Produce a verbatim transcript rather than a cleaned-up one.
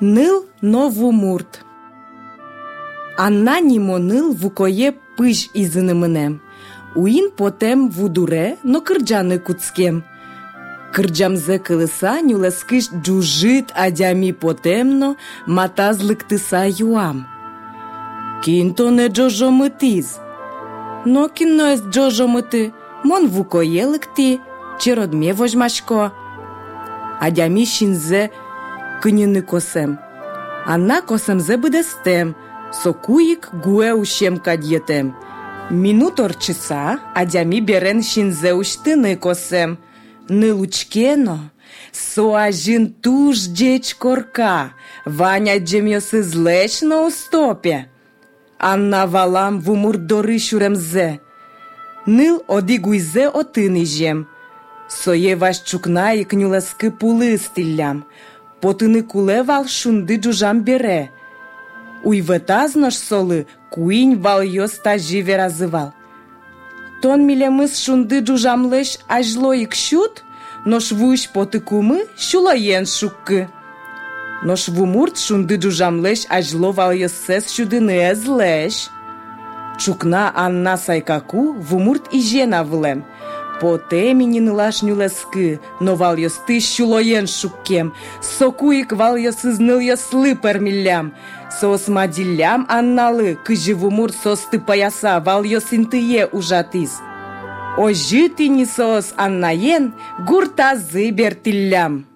Нил новумурт. Анна німо нил вукоє пиш ізини менем. Уїн потем вудуре, но кирджани куцкем. Кирджамзе килиса нюлескиш джужит адямі потемно, матазлик тиса юам. Кінто не джожомитіз. Но кінно ес джожомити, мон вукоє ликти, чи родмє вожмашко. Адямі шинзе киніни косем. Анна косемзе бидестем, сокуїк гуе ущем кад'єтем. Мінутор часа, адямі берен шинзе уштини косем. Не лучкено, соажін туж дєч корка, ваня джемьоси злечно у стопі. Анна валам вумур дори шуремзе. Нил одігуйзе отини жем. Соє ваш чукна і кнюлески пули стиллям. Потини куле вал шунди джужам бере. Уйветазнош соли куінь вал йоста живе разивал. Тон мілемис шунди джужам леш аж лоїк щут, нош вуш потикуми щулоєн шукки. Нош вумурт шунди джужам леш аж ло вал йосес щудини ез леш. Чукна Анна сайкаку вумурт і жена влем. По теміні нилаш нюлески, но вал йости щулоєн шуккем. Сокуїк вал йоси знил йосли перміллям. Сос маділлям аннали, кижі вумурт сости паяса, вал йосинтиє ужатис. Ожитині сос аннаєн гурта зибертіллям.